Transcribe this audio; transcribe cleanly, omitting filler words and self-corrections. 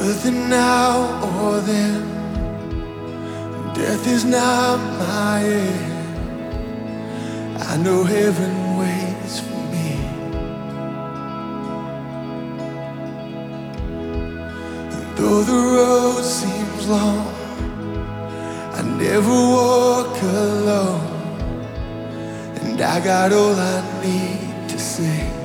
Nothing now or then. Death is not my end. I know heaven waits for me. And though the road seems long, I never walk alone. And I got all I need to say.